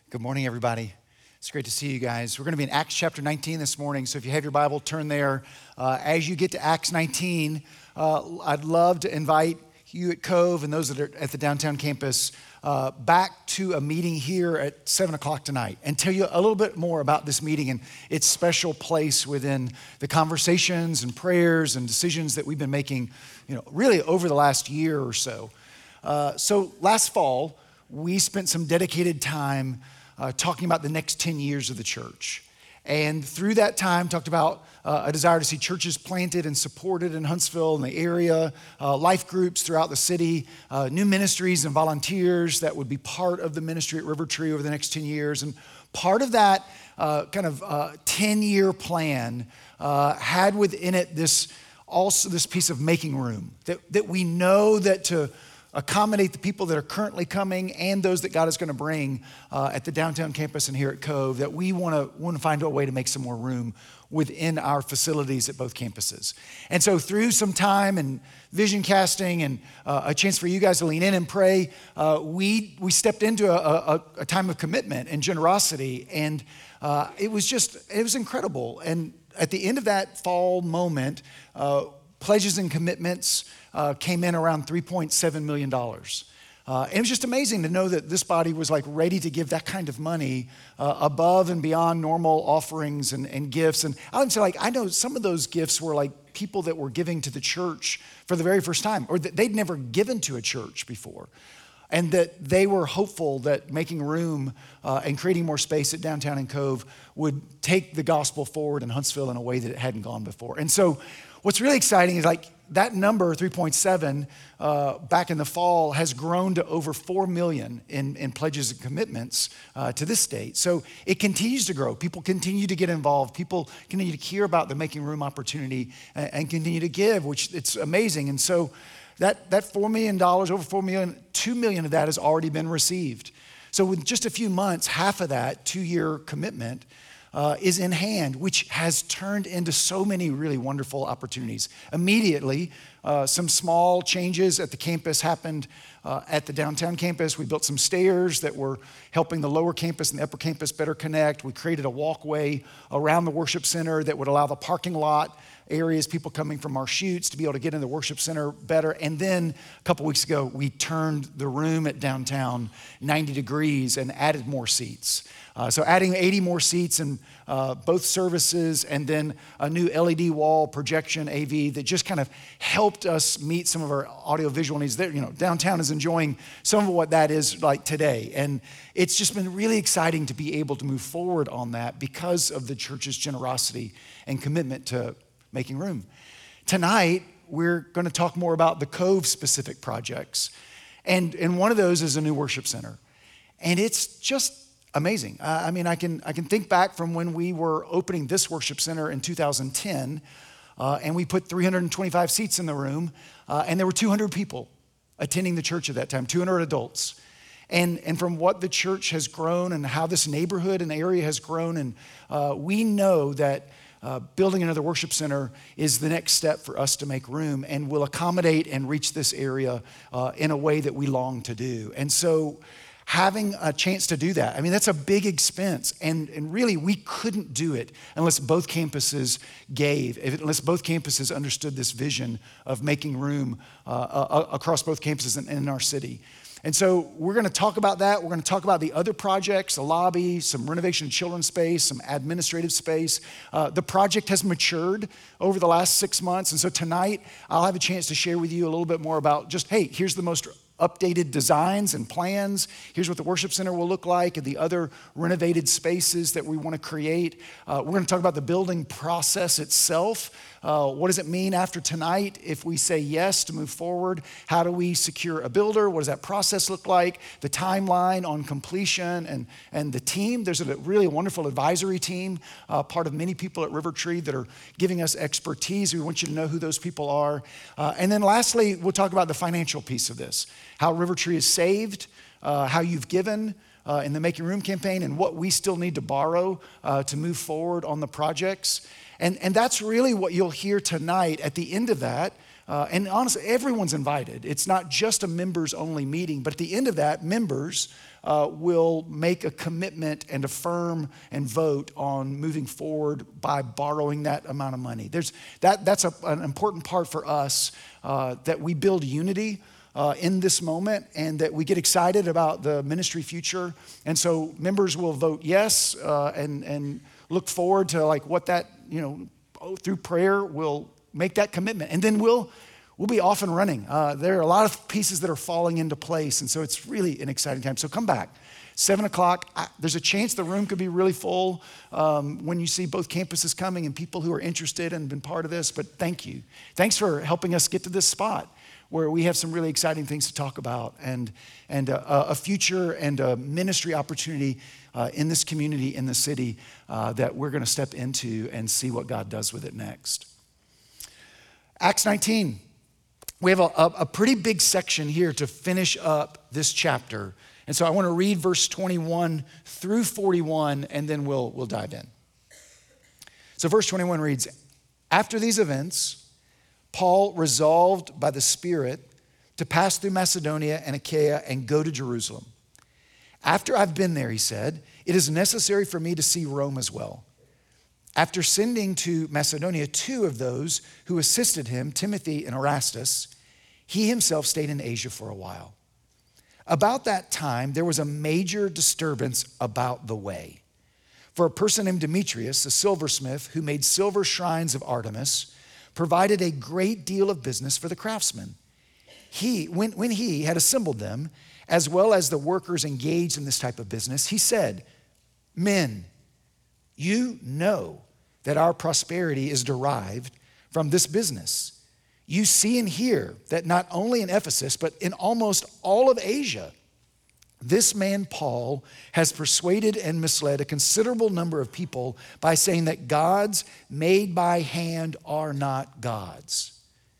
Good morning, everybody. It's great to see you guys. We're going to be in Acts chapter 19 this morning, so if you have your Bible, turn there. As you get to Acts 19, I'd love to invite you at Cove and those that are at the downtown campus back to a meeting here at 7 o'clock tonight and tell you a little bit more about this meeting and its special place within the conversations and prayers and decisions that we've been making, really over the last year or so. So last fall, we spent some dedicated time talking about the next 10 years of the church. And through that time, talked about a desire to see churches planted and supported in Huntsville and the area, life groups throughout the city, new ministries and volunteers that would be part of the ministry at River Tree over the next 10 years. And part of that 10-year plan had within it this piece of making room, that we know that to accommodate the people that are currently coming and those that God is going to bring at the downtown campus and here at Cove, that we want to find a way to make some more room within our facilities at both campuses. And so through some time and vision casting and a chance for you guys to lean in and pray, we stepped into a time of commitment and generosity, and it was incredible. And at the end of that fall moment, pledges and commitments came in around $3.7 million. And it was just amazing to know that this body was ready to give that kind of money above and beyond normal offerings and gifts. And I would say I know some of those gifts were people that were giving to the church for the very first time, or that they'd never given to a church before. And that they were hopeful that making room and creating more space at downtown and Cove would take the gospel forward in Huntsville in a way that it hadn't gone before. And so what's really exciting is that number, 3.7, back in the fall has grown to over 4 million in pledges and commitments to this date. So it continues to grow. People continue to get involved. People continue to hear about the Making Room opportunity and continue to give, which it's amazing. And so that $4 million, over 4 million, 2 million of that has already been received. So with just a few months, half of that 2-year commitment is in hand, which has turned into so many really wonderful opportunities. Immediately, some small changes at the campus happened at the downtown campus. We built some stairs that were helping the lower campus and the upper campus better connect. We created a walkway around the worship center that would allow the parking lot areas, people coming from our chutes, to be able to get in the worship center better. And then a couple weeks ago, we turned the room at downtown 90 degrees and added more seats. So adding 80 more seats in both services, and then a new LED wall projection AV that just kind of helped us meet some of our audiovisual needs. There, downtown is enjoying some of what that is like today. And it's just been really exciting to be able to move forward on that because of the church's generosity and commitment to making room. Tonight, we're going to talk more about the Cove specific projects. And one of those is a new worship center. And it's just amazing. I can think back from when we were opening this worship center in 2010, and we put 325 seats in the room, and there were 200 people attending the church at that time, 200 adults. And from what the church has grown and how this neighborhood and area has grown, and we know that building another worship center is the next step for us to make room and will accommodate and reach this area in a way that we long to do. And so having a chance to do that, that's a big expense. And really, we couldn't do it unless both campuses unless both campuses understood this vision of making room across both campuses in our city. And so we're going to talk about that. We're going to talk about the other projects, the lobby, some renovation of children's space, some administrative space. The project has matured over the last 6 months. And so tonight, I'll have a chance to share with you a little bit more about just, hey, here's the most updated designs and plans. Here's what the worship center will look like and the other renovated spaces that we want to create. We're going to talk about the building process itself. What does it mean after tonight if we say yes to move forward? How do we secure a builder? What does that process look like? The timeline on completion and the team. There's a really wonderful advisory team, part of many people at River Tree that are giving us expertise. We want you to know who those people are. And then lastly, we'll talk about the financial piece of this. How River Tree is saved, how you've given in the Making Room campaign, and what we still need to borrow to move forward on the projects. And that's really what you'll hear tonight. At the end of that, And honestly, everyone's invited. It's not just a members-only meeting, but at the end of that, members will make a commitment and affirm and vote on moving forward by borrowing that amount of money. That's an important part for us, that we build unity in this moment and that we get excited about the ministry future. And so members will vote yes and look forward to like what that, through prayer we'll make that commitment. And then we'll be off and running. There are a lot of pieces that are falling into place. And so it's really an exciting time. So come back. 7:00, there's a chance the room could be really full when you see both campuses coming and people who are interested and been part of this. But thank you. Thanks for helping us get to this spot where we have some really exciting things to talk about and a future and a ministry opportunity in this community, in the city, that we're going to step into and see what God does with it next. Acts 19. We have a pretty big section here to finish up this chapter. And so I want to read verse 21 through 41, and then we'll dive in. So verse 21 reads, "After these events, Paul resolved by the Spirit to pass through Macedonia and Achaia and go to Jerusalem. After I've been there," he said, "it is necessary for me to see Rome as well." After sending to Macedonia 2 of those who assisted him, Timothy and Erastus, he himself stayed in Asia for a while. About that time, there was a major disturbance about the way. For a person named Demetrius, a silversmith who made silver shrines of Artemis, provided a great deal of business for the craftsmen. When he had assembled them, as well as the workers engaged in this type of business, he said, "Men, you know that our prosperity is derived from this business. You see and hear that not only in Ephesus, but in almost all of Asia, this man Paul has persuaded and misled a considerable number of people by saying that gods made by hand are not gods.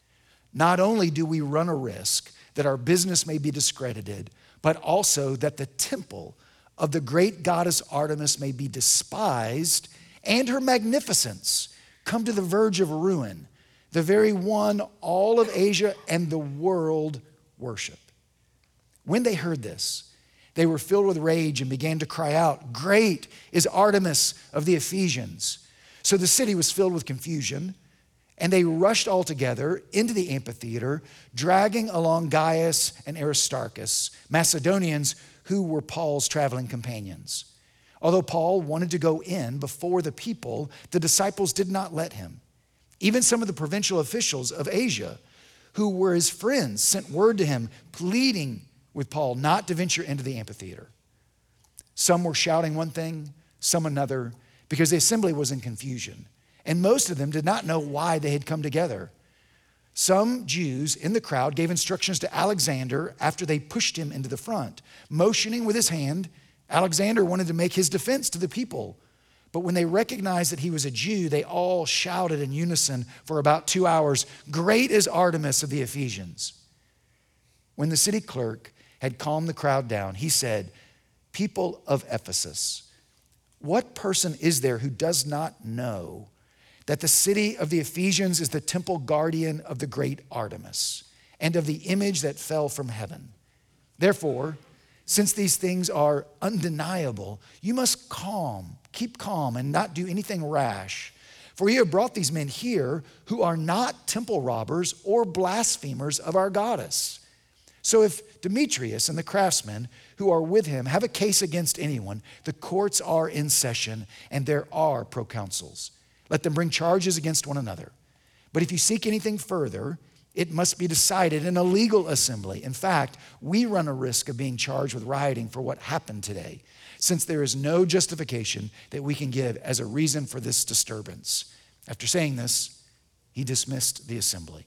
Not only do we run a risk that our business may be discredited, but also that the temple of the great goddess Artemis may be despised and her magnificence come to the verge of ruin, the very one all of Asia and the world worship." When they heard this, they were filled with rage and began to cry out, "Great is Artemis of the Ephesians." So the city was filled with confusion, and they rushed all together into the amphitheater, dragging along Gaius and Aristarchus, Macedonians who were Paul's traveling companions. Although Paul wanted to go in before the people, the disciples did not let him. Even some of the provincial officials of Asia, who were his friends, sent word to him, pleading with Paul not to venture into the amphitheater. Some were shouting one thing, some another, because the assembly was in confusion. And most of them did not know why they had come together. Some Jews in the crowd gave instructions to Alexander after they pushed him into the front. Motioning with his hand, Alexander wanted to make his defense to the people. But when they recognized that he was a Jew, they all shouted in unison for about 2 hours, "Great is Artemis of the Ephesians." When the city clerk had calmed the crowd down, he said, "People of Ephesus, what person is there who does not know that the city of the Ephesians is the temple guardian of the great Artemis and of the image that fell from heaven? Therefore, since these things are undeniable, you must keep calm and not do anything rash. For you have brought these men here who are not temple robbers or blasphemers of our goddess. So if Demetrius and the craftsmen who are with him have a case against anyone, the courts are in session and there are proconsuls. Let them bring charges against one another. But if you seek anything further, it must be decided in a legal assembly. In fact, we run a risk of being charged with rioting for what happened today, since there is no justification that we can give as a reason for this disturbance." After saying this, he dismissed the assembly.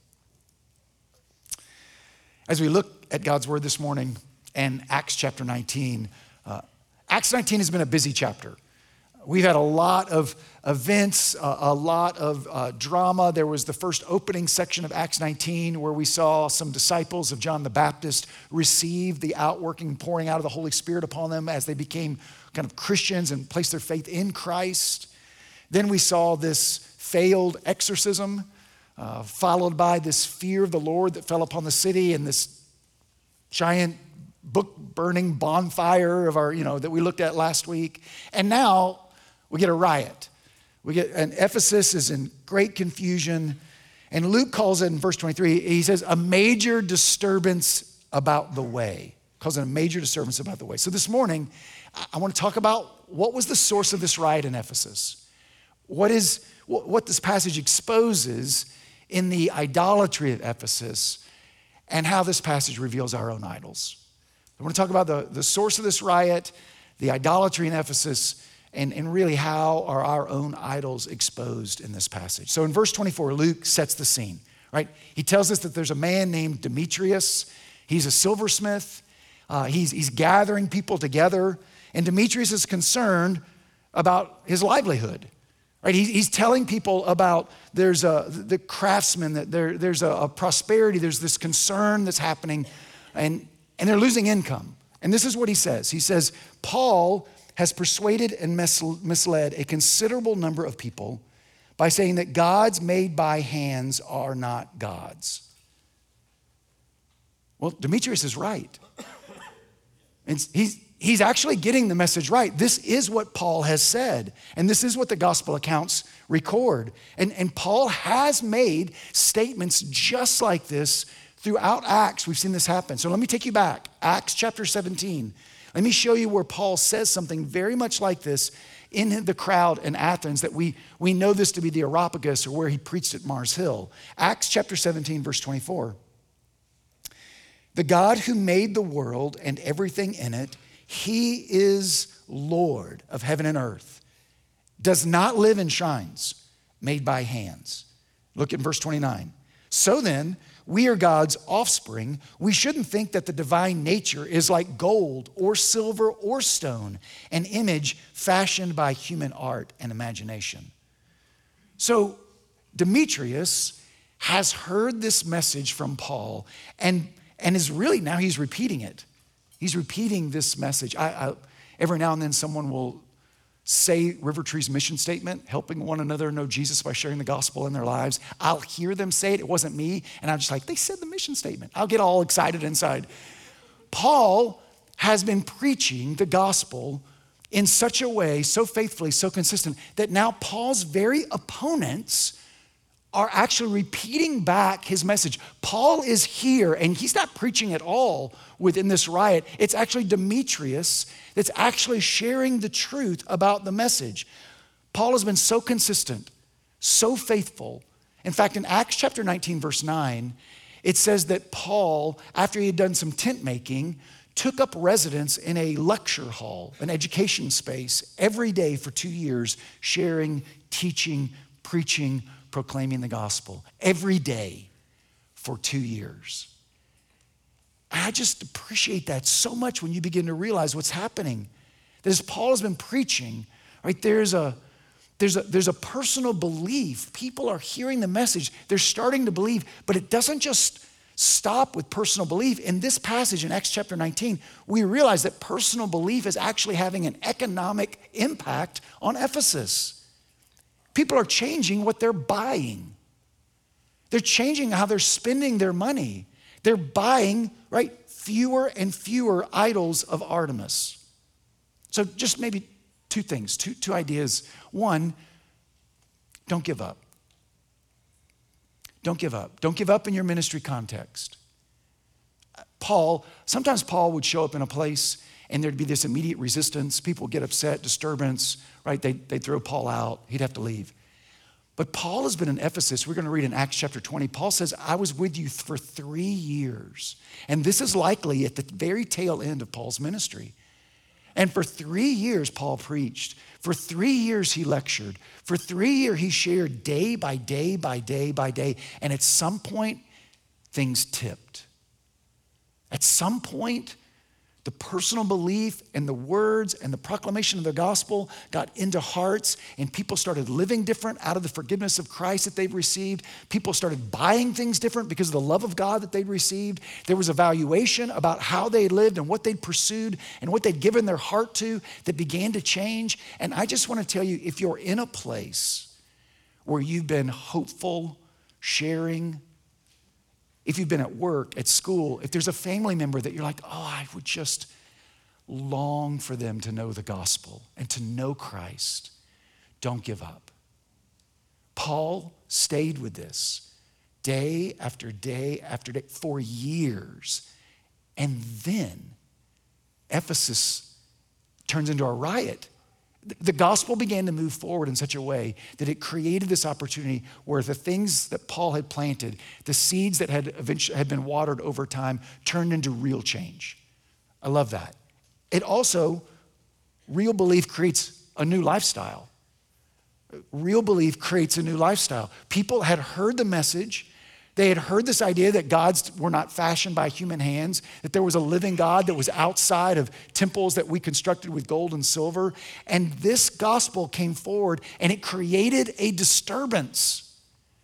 As we look at God's word this morning and Acts chapter 19, Acts 19 has been a busy chapter. We've had a lot of events, a lot of drama. There was the first opening section of Acts 19 where we saw some disciples of John the Baptist receive the outworking, pouring out of the Holy Spirit upon them as they became kind of Christians and placed their faith in Christ. Then we saw this failed exorcism followed by this fear of the Lord that fell upon the city and this giant book-burning bonfire of that we looked at last week. And now we get a riot. And Ephesus is in great confusion. And Luke calls it in verse 23, he says, a major disturbance about the way. Calls it a major disturbance about the way. So this morning, I want to talk about what was the source of this riot in Ephesus. What this passage exposes in the idolatry of Ephesus, and how this passage reveals our own idols. I want to talk about the source of this riot, the idolatry in Ephesus, and really how are our own idols exposed in this passage. So in verse 24, Luke sets the scene, right? He tells us that there's a man named Demetrius. He's a silversmith. He's gathering people together, and Demetrius is concerned about his livelihood. Right, he's telling people about the craftsmen, that there's a prosperity, there's this concern that's happening, and they're losing income. And this is what he says. He says, Paul has persuaded and misled a considerable number of people by saying that gods made by hands are not gods. Well, Demetrius is right. And he's actually getting the message right. This is what Paul has said, and this is what the gospel accounts record. And Paul has made statements just like this throughout Acts. We've seen this happen. So let me take you back. Acts chapter 17. Let me show you where Paul says something very much like this in the crowd in Athens, that we know this to be the Areopagus, or where he preached at Mars Hill. Acts chapter 17, verse 24. The God who made the world and everything in it, he is Lord of heaven and earth, does not live in shrines made by hands. Look at verse 29. So then, we are God's offspring. We shouldn't think that the divine nature is like gold or silver or stone, an image fashioned by human art and imagination. So Demetrius has heard this message from Paul and is really, now he's repeating it. He's repeating this message. Every now and then someone will say River Tree's mission statement, helping one another know Jesus by sharing the gospel in their lives. I'll hear them say it. It wasn't me. And I'm just like, they said the mission statement. I'll get all excited inside. Paul has been preaching the gospel in such a way, so faithfully, so consistent, that now Paul's very opponents are actually repeating back his message. Paul is here, and he's not preaching at all within this riot. It's actually Demetrius that's actually sharing the truth about the message. Paul has been so consistent, so faithful. In fact, in Acts chapter 19, verse 9, it says that Paul, after he had done some tent making, took up residence in a lecture hall, an education space, every day for 2 years, sharing, teaching, preaching, proclaiming the gospel every day for 2 years. I just appreciate that so much when you begin to realize what's happening. That as Paul has been preaching, right, there's a personal belief. People are hearing the message. They're starting to believe, but it doesn't just stop with personal belief. In this passage in Acts chapter 19, we realize that personal belief is actually having an economic impact on Ephesus. People are changing what they're buying. They're changing how they're spending their money. They're buying, right, fewer and fewer idols of Artemis. So just maybe two things, two ideas. One, don't give up. Don't give up. Don't give up in your ministry context. Sometimes Paul would show up in a place and there'd be this immediate resistance. People would get upset, disturbance, right? They'd throw Paul out. He'd have to leave. But Paul has been in Ephesus. We're going to read in Acts chapter 20. Paul says, I was with you for 3 years. And this is likely at the very tail end of Paul's ministry. And for 3 years, Paul preached. For 3 years, he lectured. For 3 years, he shared day by day by day by day. And at some point, things tipped. At some point, the personal belief and the words and the proclamation of the gospel got into hearts, and people started living different out of the forgiveness of Christ that they've received. People started buying things different because of the love of God that they'd received. There was a valuation about how they lived and what they'd pursued and what they'd given their heart to that began to change. And I just want to tell you, if you're in a place where you've been hopeful, sharing. If you've been at work, at school, if there's a family member that you're like, oh, I would just long for them to know the gospel and to know Christ, don't give up. Paul stayed with this day after day after day for years. And then Ephesus turns into a riot. The gospel began to move forward in such a way that it created this opportunity where the things that Paul had planted, the seeds that had been watered over time, turned into real change. I love that. It also, real belief creates a new lifestyle. Real belief creates a new lifestyle. People had heard the message. They had heard this idea that gods were not fashioned by human hands, that there was a living God that was outside of temples that we constructed with gold and silver. And this gospel came forward and it created a disturbance.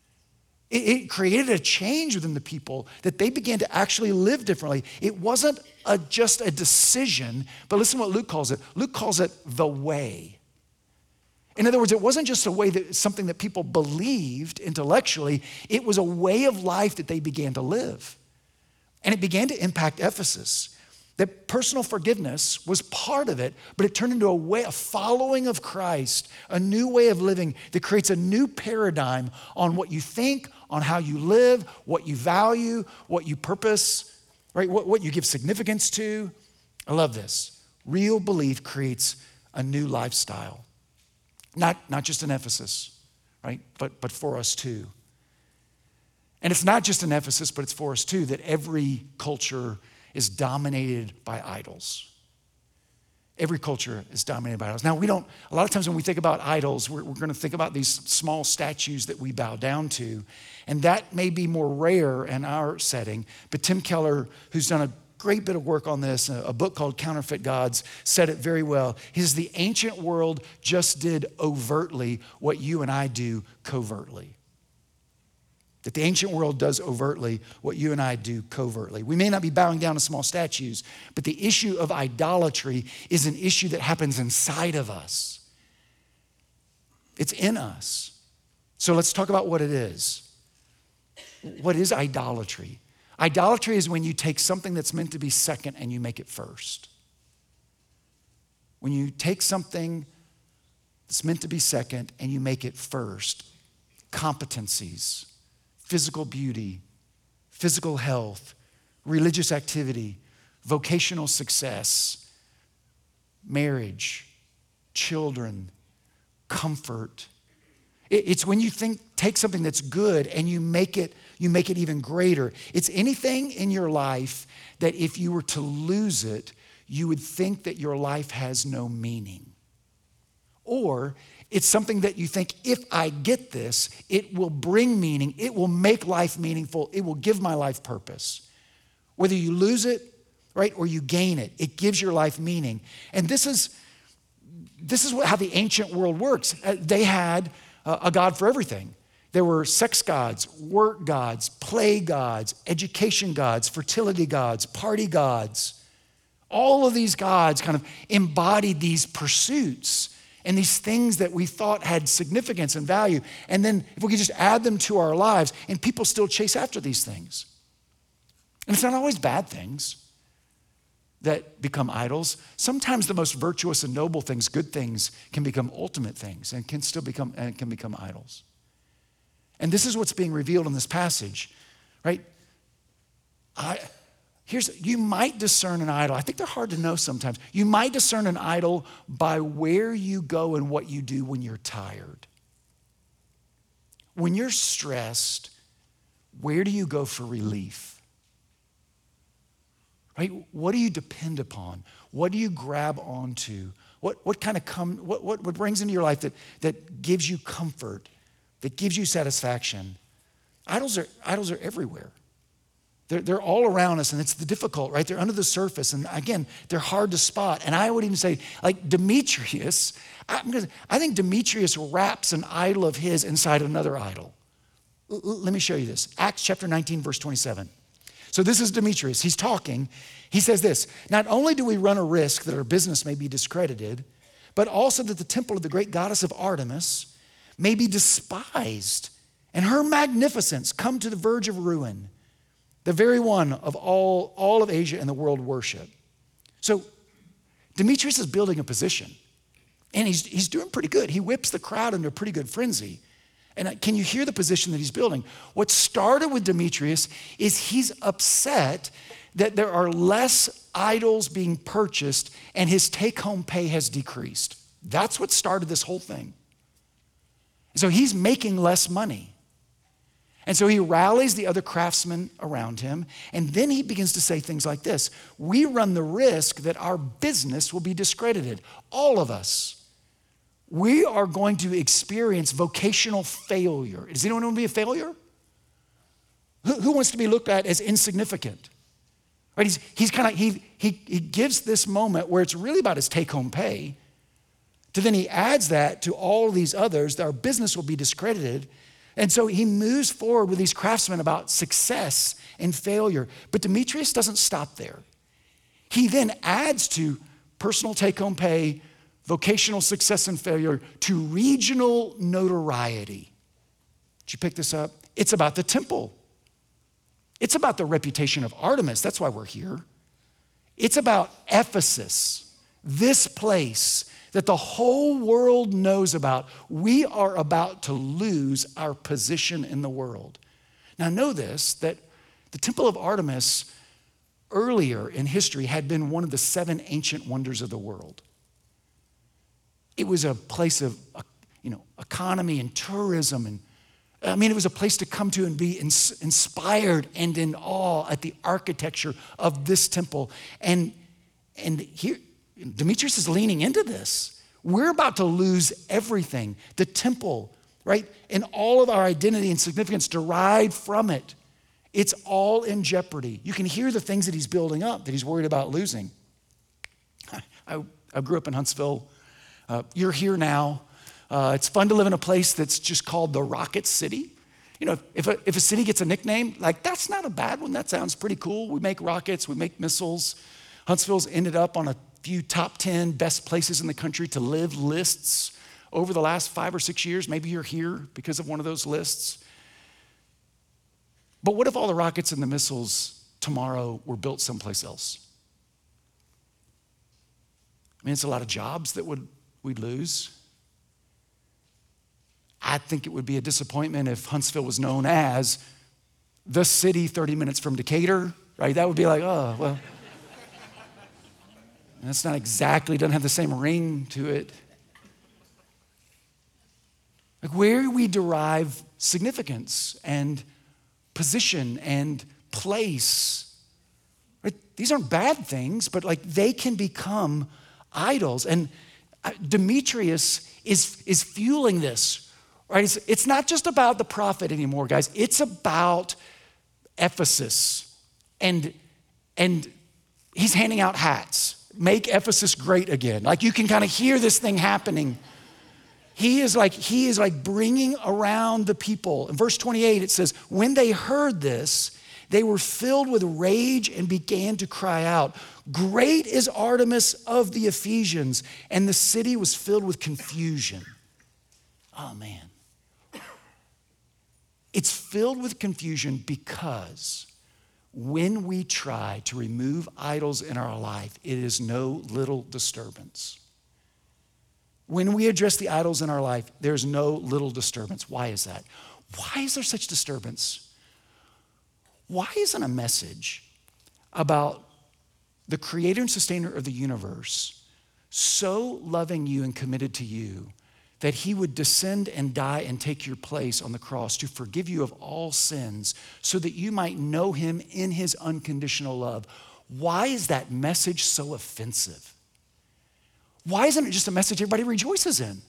It created a change within the people that they began to actually live differently. It wasn't just a decision, but listen to what Luke calls it. Luke calls it the way. In other words, it wasn't just a way that something that people believed intellectually, it was a way of life that they began to live. And it began to impact Ephesus. That personal forgiveness was part of it, but it turned into a following of Christ, a new way of living that creates a new paradigm on what you think, on how you live, what you value, what you purpose, right? What you give significance to. I love this. Real belief creates a new lifestyle. Not just in Ephesus, right? But for us too. And it's not just in Ephesus, but it's for us too, that every culture is dominated by idols. Every culture is dominated by idols. Now, a lot of times when we think about idols, we're going to think about these small statues that we bow down to. And that may be more rare in our setting. But Tim Keller, who's done a great bit of work on this, a book called Counterfeit Gods, said it very well. He says, the ancient world just did overtly what you and I do covertly. That the ancient world does overtly what you and I do covertly. We may not be bowing down to small statues, but the issue of idolatry is an issue that happens inside of us. It's in us. So let's talk about what it is. What is idolatry? Idolatry is when you take something that's meant to be second and you make it first. When you take something that's meant to be second and you make it first. Competencies, physical beauty, physical health, religious activity, vocational success, marriage, children, comfort. It's when you take something that's good and you make it even greater. It's anything in your life that if you were to lose it, you would think that your life has no meaning. Or it's something that you think, if I get this, it will bring meaning, it will make life meaningful, it will give my life purpose. Whether you lose it, right, or you gain it, it gives your life meaning. And this is how the ancient world works. They had a god for everything. There were sex gods, work gods, play gods, education gods, fertility gods, party gods. All of these gods kind of embodied these pursuits and these things that we thought had significance and value. And then if we could just add them to our lives, and people still chase after these things. And it's not always bad things that become idols. Sometimes the most virtuous and noble things, good things, can become ultimate things and can become idols. And this is what's being revealed in this passage, right? You might discern an idol. I think they're hard to know sometimes. You might discern an idol by where you go and what you do when you're tired. When you're stressed, where do you go for relief? Right? What do you depend upon? What do you grab onto? What brings into your life that gives you comfort, that gives you satisfaction? Idols are everywhere. They're all around us, and it's the difficult, right? They're under the surface, and again, they're hard to spot. And I would even say, like Demetrius, I think Demetrius wraps an idol of his inside another idol. Let me show you this. Acts chapter 19, verse 27. So this is Demetrius. He's talking. He says this, not only do we run a risk that our business may be discredited, but also that the temple of the great goddess of Artemis may be despised, and her magnificence come to the verge of ruin, the very one of all of Asia and the world worship. So Demetrius is building a position, and he's doing pretty good. He whips the crowd into a pretty good frenzy. And can you hear the position that he's building? What started with Demetrius is he's upset that there are less idols being purchased and his take-home pay has decreased. That's what started this whole thing. So he's making less money. And so he rallies the other craftsmen around him, and then he begins to say things like this: we run the risk that our business will be discredited. All of us. We are going to experience vocational failure. Does anyone want to be a failure? Who wants to be looked at as insignificant? Right? He gives this moment where it's really about his take-home pay, to then he adds that to all these others, that our business will be discredited. And so he moves forward with these craftsmen about success and failure. But Demetrius doesn't stop there. He then adds to personal take-home pay, vocational success and failure, to regional notoriety. Did you pick this up? It's about the temple. It's about the reputation of Artemis. That's why we're here. It's about Ephesus, this place that the whole world knows about. We are about to lose our position in the world. Now know this, that the temple of Artemis earlier in history had been one of the 7 ancient wonders of the world. It was a place of, economy and tourism, and it was a place to come to and be inspired and in awe at the architecture of this temple. And here, Demetrius is leaning into this. We're about to lose everything. The temple, right? And all of our identity and significance derived from it. It's all in jeopardy. You can hear the things that he's building up that he's worried about losing. I grew up in Huntsville. You're here now. It's fun to live in a place that's just called the Rocket City. If a city gets a nickname, that's not a bad one. That sounds pretty cool. We make rockets, we make missiles. Huntsville's ended up on a few top 10 best places in the country to live lists over the last 5 or 6 years. Maybe you're here because of one of those lists. But what if all the rockets and the missiles tomorrow were built someplace else? It's a lot of jobs that we'd lose. I think it would be a disappointment if Huntsville was known as the city 30 minutes from Decatur, right? That would be like, oh, well, that's not exactly, doesn't have the same ring to it. Where we derive significance and position and place, right? These aren't bad things, but they can become idols. And Demetrius is fueling this. Right? It's not just about the prophet anymore, guys. It's about Ephesus. And he's handing out hats. Make Ephesus great again. You can kind of hear this thing happening. He is bringing around the people. In verse 28, it says, when they heard this, they were filled with rage and began to cry out, great is Artemis of the Ephesians. And the city was filled with confusion. Oh, man. It's filled with confusion because when we try to remove idols in our life, it is no little disturbance. When we address the idols in our life, there's no little disturbance. Why is that? Why is there such disturbance? Why isn't a message about the creator and sustainer of the universe so loving you and committed to you that he would descend and die and take your place on the cross to forgive you of all sins so that you might know him in his unconditional love? Why is that message so offensive? Why isn't it just a message everybody rejoices in?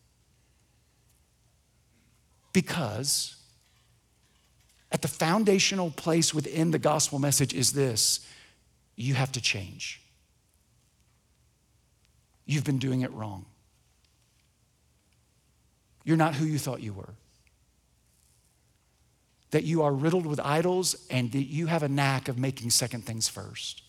Because at the foundational place within the gospel message is this: you have to change. You've been doing it wrong. You're not who you thought you were. That you are riddled with idols and that you have a knack of making second things first.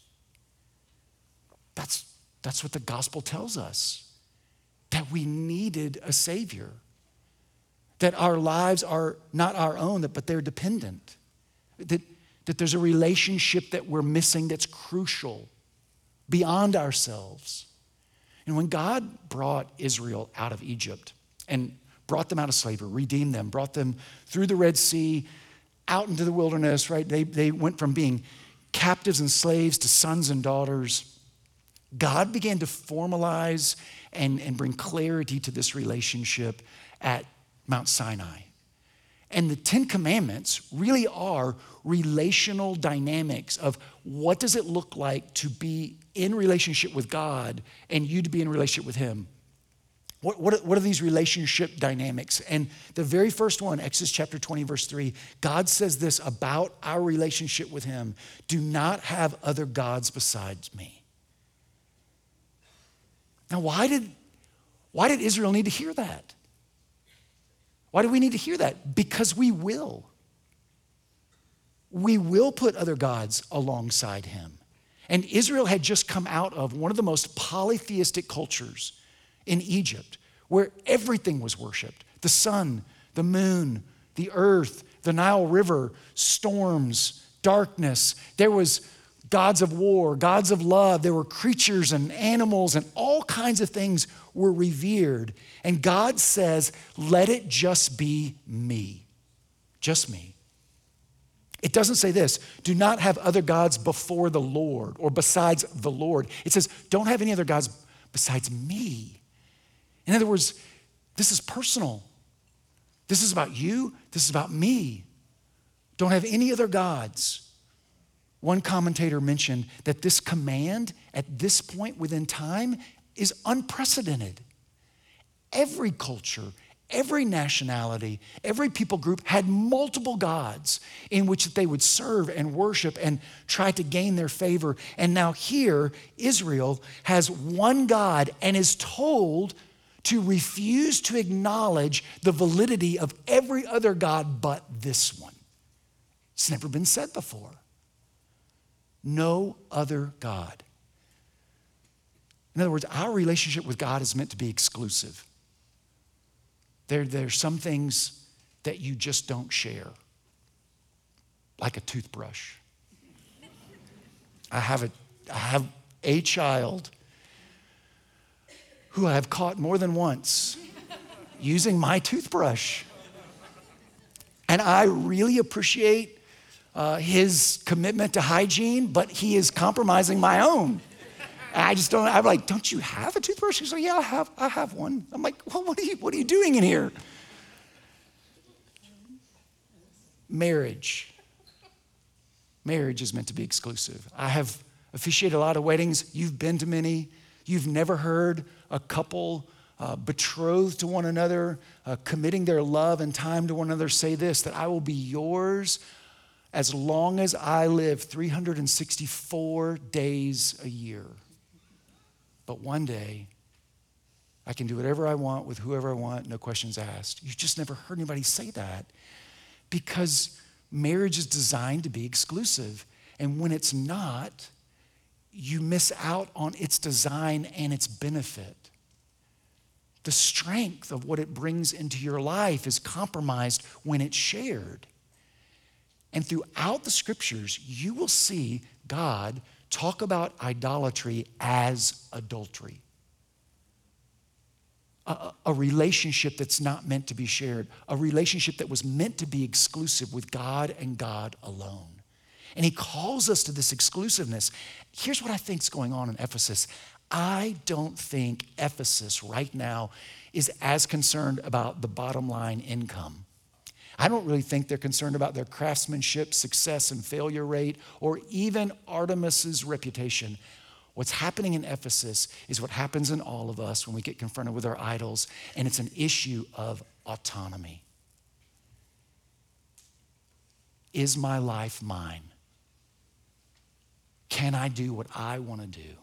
That's what the gospel tells us, that we needed a Savior. that our lives are not our own, but they're dependent, that there's a relationship that we're missing that's crucial, beyond ourselves. And when God brought Israel out of Egypt and brought them out of slavery, redeemed them, brought them through the Red Sea, out into the wilderness, right? They went from being captives and slaves to sons and daughters. God began to formalize and bring clarity to this relationship at Mount Sinai. And the 10 Commandments really are relational dynamics of what does it look like to be in relationship with God and you to be in relationship with him. What are these relationship dynamics? And the very first one, Exodus chapter 20, verse 3, God says this about our relationship with him: do not have other gods besides me. Now, why did Israel need to hear that? Why do we need to hear that? Because we will. We will put other gods alongside him. And Israel had just come out of one of the most polytheistic cultures in Egypt, where everything was worshiped: the sun, the moon, the earth, the Nile River, storms, darkness. There was gods of war, gods of love. There were creatures and animals, and all kinds of things were revered. And God says, let it just be me. Just me. It doesn't say this: do not have other gods before the Lord or besides the Lord. It says, don't have any other gods besides me. In other words, this is personal. This is about you. This is about me. Don't have any other gods. One commentator mentioned that this command at this point within time is unprecedented. Every culture, every nationality, every people group had multiple gods in which they would serve and worship and try to gain their favor. And now here, Israel has one God and is told to refuse to acknowledge the validity of every other God but this one. It's never been said before. No other God. In other words, our relationship with God is meant to be exclusive. There's some things that you just don't share, like a toothbrush. I have a child who I have caught more than once using my toothbrush. And I really appreciate his commitment to hygiene, but he is compromising my own. And I just don't, I'm like, don't you have a toothbrush? He's like, yeah, I have one. I'm like, well, what are you doing in here? Marriage is meant to be exclusive. I have officiated a lot of weddings. You've been to many. You've never heard a couple betrothed to one another, committing their love and time to one another say this: that I will be yours as long as I live, 364 days a year. But one day, I can do whatever I want with whoever I want, no questions asked. You just never heard anybody say that, because marriage is designed to be exclusive. And when it's not, you miss out on its design and its benefit. The strength of what it brings into your life is compromised when it's shared. And throughout the scriptures, you will see God talk about idolatry as adultery. A relationship that's not meant to be shared, a relationship that was meant to be exclusive with God and God alone. And he calls us to this exclusiveness. Here's what I think is going on in Ephesus. I don't think Ephesus right now is as concerned about the bottom line income. I don't really think they're concerned about their craftsmanship, success, and failure rate, or even Artemis's reputation. What's happening in Ephesus is what happens in all of us when we get confronted with our idols, and it's an issue of autonomy. Is my life mine? Can I do what I want to do?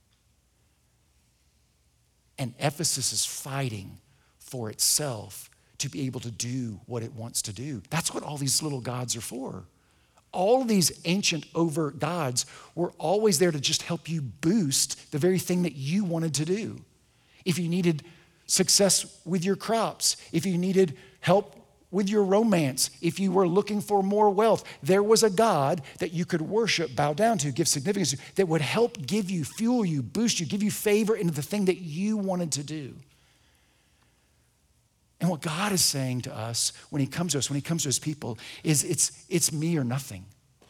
And Ephesus is fighting for itself to be able to do what it wants to do. That's what all these little gods are for. All of these ancient overt gods were always there to just help you boost the very thing that you wanted to do. If you needed success with your crops, if you needed help with your romance, if you were looking for more wealth, there was a God that you could worship, bow down to, give significance to, that would help give you, fuel you, boost you, give you favor into the thing that you wanted to do. And what God is saying to us when he comes to us, when he comes to his people, is it's me or nothing.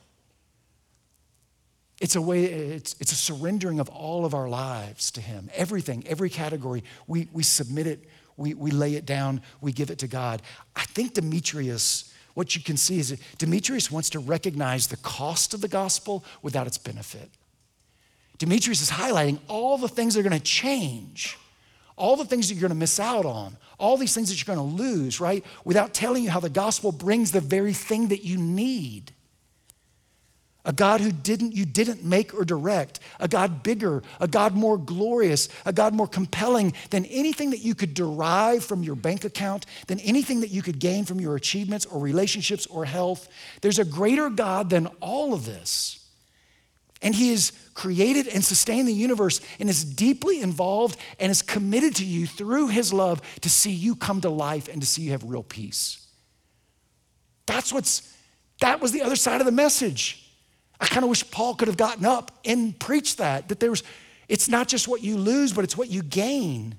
It's a surrendering of all of our lives to him. Everything, every category, we submit it, we lay it down, we give it to God. I think Demetrius, what you can see is that Demetrius wants to recognize the cost of the gospel without its benefit. Demetrius is highlighting all the things that are going to change, all the things that you're going to miss out on, all these things that you're going to lose, right? Without telling you how the gospel brings the very thing that you need. A God who you didn't make or direct, a God bigger, a God more glorious, a God more compelling than anything that you could derive from your bank account, than anything that you could gain from your achievements or relationships or health. There's a greater God than all of this. And he has created and sustained the universe and is deeply involved and is committed to you through his love to see you come to life and to see you have real peace. That was the other side of the message. I kind of wish Paul could have gotten up and preached that it's not just what you lose, but it's what you gain.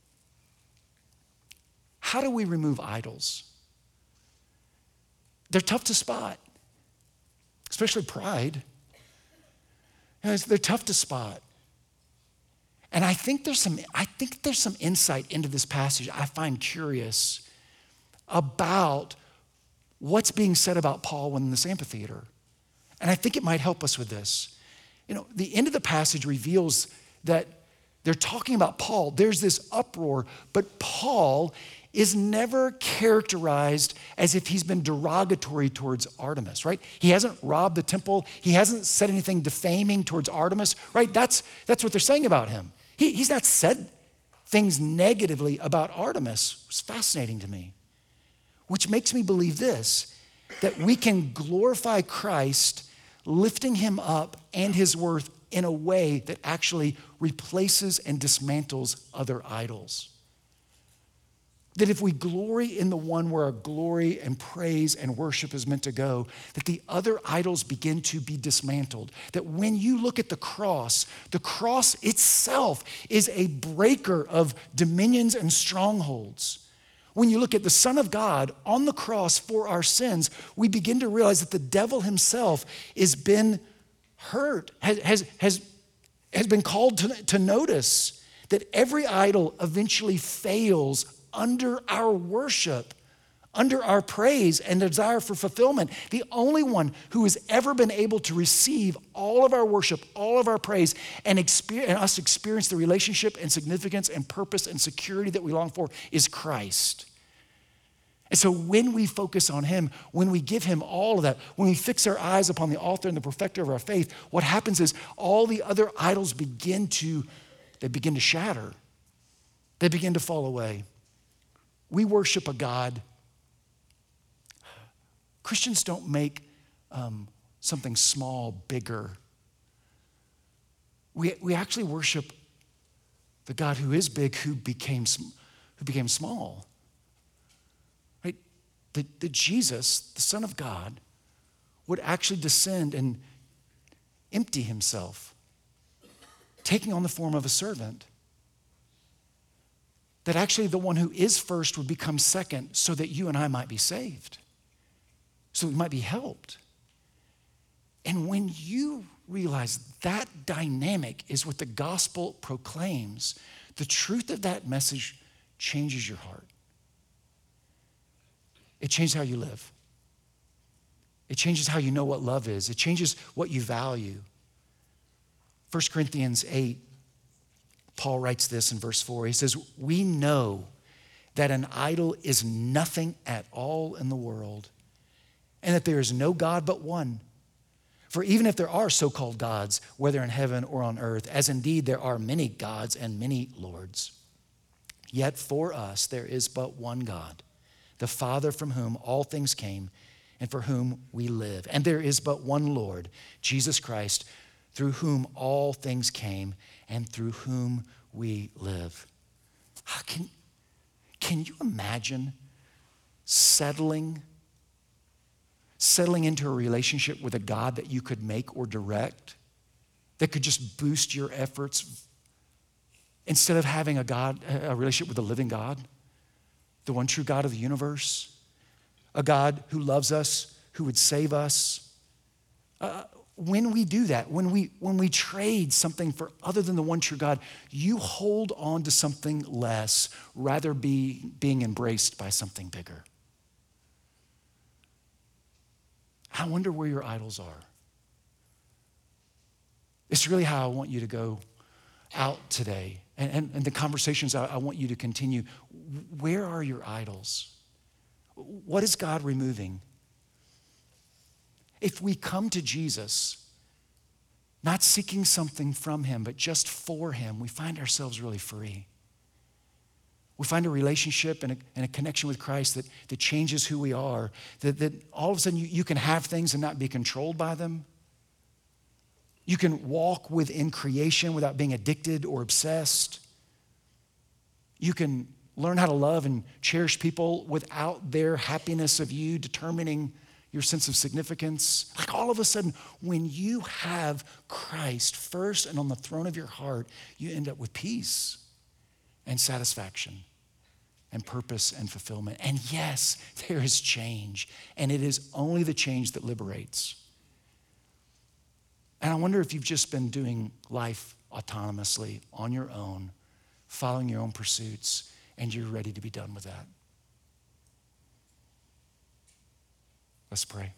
How do we remove idols? They're tough to spot, especially pride. They're tough to spot. And I think there's some insight into this passage I find curious about what's being said about Paul in this amphitheater. And I think it might help us with this. The end of the passage reveals that they're talking about Paul. There's this uproar, but Paul is never characterized as if he's been derogatory towards Artemis, right? He hasn't robbed the temple. He hasn't said anything defaming towards Artemis, right? That's what they're saying about him. He's not said things negatively about Artemis. It's fascinating to me, which makes me believe this, that we can glorify Christ, lifting him up and his worth in a way that actually replaces and dismantles other idols. That if we glory in the one where our glory and praise and worship is meant to go, that the other idols begin to be dismantled. That when you look at the cross itself is a breaker of dominions and strongholds. When you look at the Son of God on the cross for our sins, we begin to realize that the devil himself has been hurt, has been called to notice that every idol eventually fails under our worship, under our praise and desire for fulfillment. The only one who has ever been able to receive all of our worship, all of our praise, and us experience the relationship and significance and purpose and security that we long for is Christ. And so when we focus on him, when we give him all of that, when we fix our eyes upon the author and the perfecter of our faith, what happens is all the other idols begin to shatter. They begin to fall away. We worship a God. Christians don't make something small bigger. We actually worship the God who is big, who became small. Right? That Jesus, the Son of God, would actually descend and empty himself, taking on the form of a servant. That actually the one who is first would become second so that you and I might be saved, so we might be helped. And when you realize that dynamic is what the gospel proclaims, the truth of that message changes your heart. It changes how you live. It changes how you know what love is. It changes what you value. 1 Corinthians 8, Paul writes this in verse 4. He says, "We know that an idol is nothing at all in the world, and that there is no God but one. For even if there are so-called gods, whether in heaven or on earth, as indeed there are many gods and many lords, yet for us there is but one God, the Father from whom all things came and for whom we live. And there is but one Lord, Jesus Christ, through whom all things came and through whom we live." Can you imagine settling into a relationship with a God that you could make or direct, that could just boost your efforts, instead of having a relationship with the living God, the one true God of the universe, a God who loves us, who would save us? When we do that, when we trade something for other than the one true God, you hold on to something less, rather being embraced by something bigger. I wonder where your idols are. It's really how I want you to go out today. And the conversations I want you to continue. Where are your idols? What is God removing? If we come to Jesus, not seeking something from him, but just for him, we find ourselves really free. We find a relationship and a connection with Christ that changes who we are, that all of a sudden you can have things and not be controlled by them. You can walk within creation without being addicted or obsessed. You can learn how to love and cherish people without their happiness of you determining your sense of significance. Like all of a sudden, when you have Christ first and on the throne of your heart, you end up with peace and satisfaction and purpose and fulfillment. And yes, there is change, and it is only the change that liberates. And I wonder if you've just been doing life autonomously on your own, following your own pursuits, and you're ready to be done with that. Let's pray.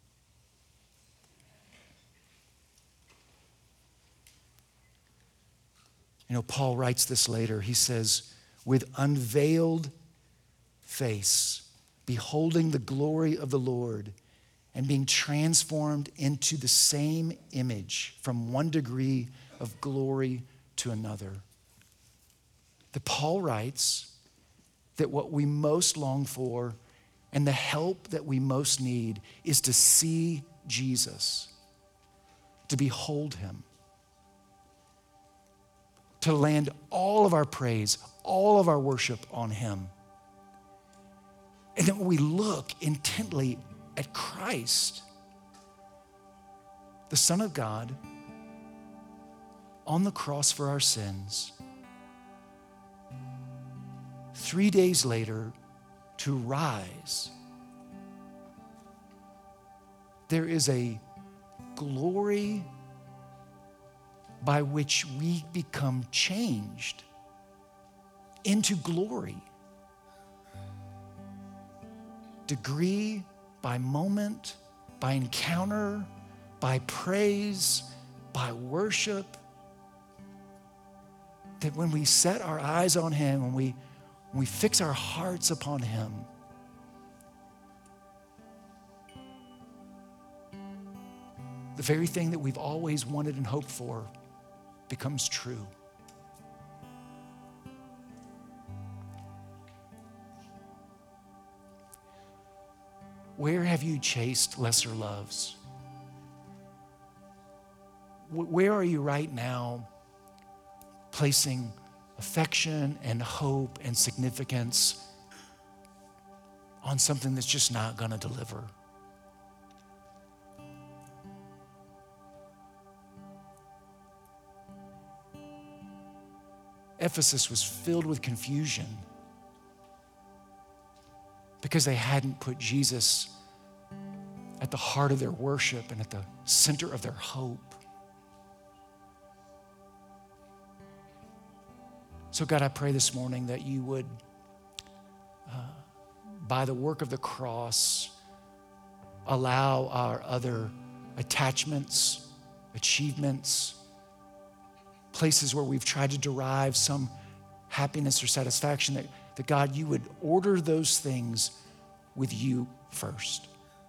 You know, Paul writes this later. He says, with unveiled face, beholding the glory of the Lord, and being transformed into the same image from one degree of glory to another. That Paul writes that what we most long for and the help that we most need is to see Jesus, to behold him, to land all of our praise, all of our worship on him. And then when we look intently at Christ, the Son of God, on the cross for our sins, 3 days later to rise, there is a glory by which we become changed into glory. Degree by moment, by encounter, by praise, by worship. That when we set our eyes on him, when we fix our hearts upon him, the very thing that we've always wanted and hoped for becomes true. Where have you chased lesser loves? Where are you right now placing affection and hope and significance on something that's just not going to deliver? Ephesus was filled with confusion because they hadn't put Jesus at the heart of their worship and at the center of their hope. So God, I pray this morning that you would, by the work of the cross, allow our other attachments, achievements, places where we've tried to derive some happiness or satisfaction, that God, you would order those things with you first.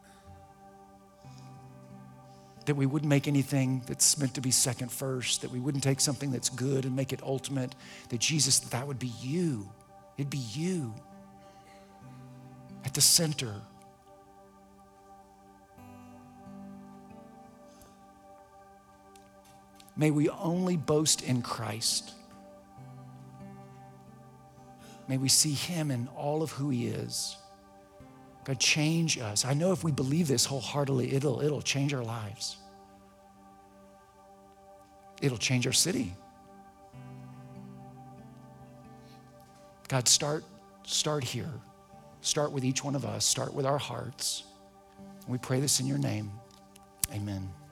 That we wouldn't make anything that's meant to be second first, that we wouldn't take something that's good and make it ultimate, that Jesus, that would be you. It'd be you at the center. May we only boast in Christ. May we see him in all of who he is. God, change us. I know if we believe this wholeheartedly, it'll change our lives. It'll change our city. God, start here. Start with each one of us. Start with our hearts. We pray this in your name. Amen.